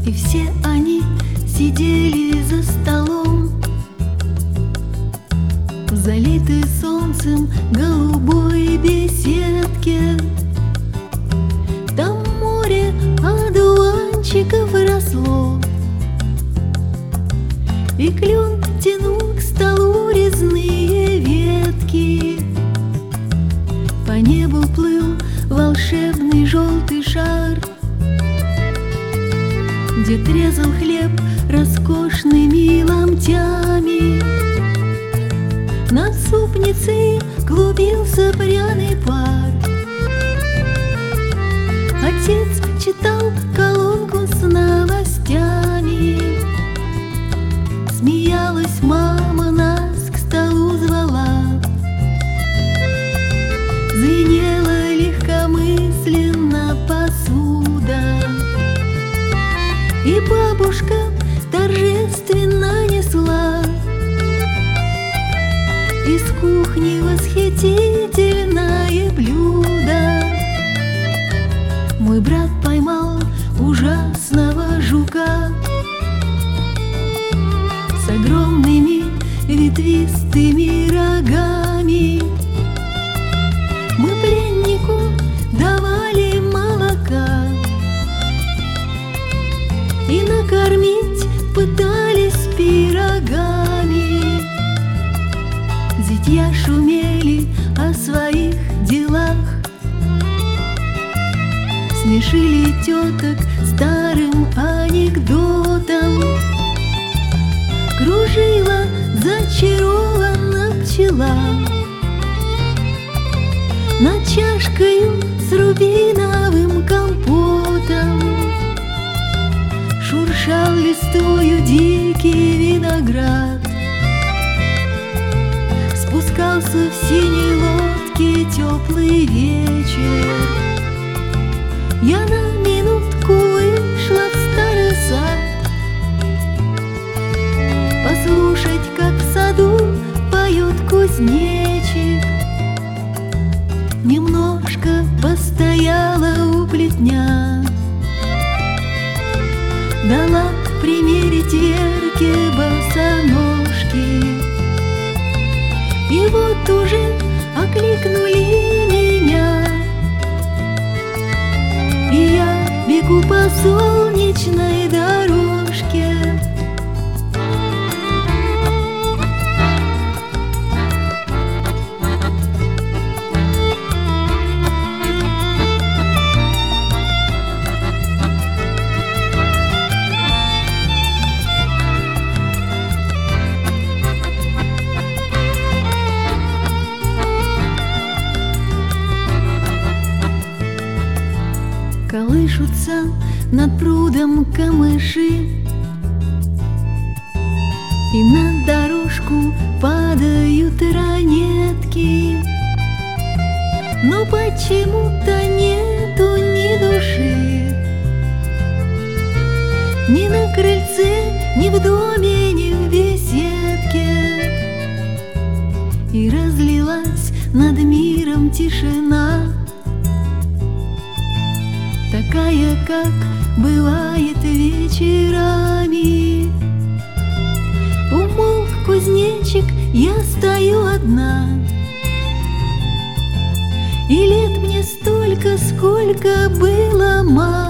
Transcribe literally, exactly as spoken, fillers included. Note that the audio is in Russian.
И все они сидели за столом в залитой солнцем голубой беседке. Там море одуванчиков росло, и клен тянул к столу резные ветки. По небу плыл волшебный желтый шар. Дед резал хлеб роскошными ломтями. Над супницей клубился пряный пар. Отец читал колонку с новостями. Смеялась мама, нас к столу звала. Звенела легкомысленно посуда, и бабушка торжественно несла из кухни восхитительное блюдо. Мой брат поймал ужасного жука с огромными ветвистыми рогами. Мы пленнику давали молока и накормить пытались пирогами. Зятья шумели о своих делах, смешили теток старым анекдотом. Кружила зачарованно пчела над чашкою с рубиновым компотом. Шуршал листвою дикий виноград, спускался в синей лодке теплый вечер. Я на минутку вышла в старый сад послушать, как в саду поет кузнечик. Немножко постояла у плетня, дала примерить Верке босоножки. И вот уже окликнули меня, и я бегу по солнечной дорожке. Колышутся над прудом камыши, и на дорожку падают ранетки. Но почему-то нету ни души ни на крыльце, ни в доме, ни в беседке. И разлилась над миром тишина, такая, как бывает вечерами. Умолк кузнечик, я стою одна, и лет мне столько, сколько было мало.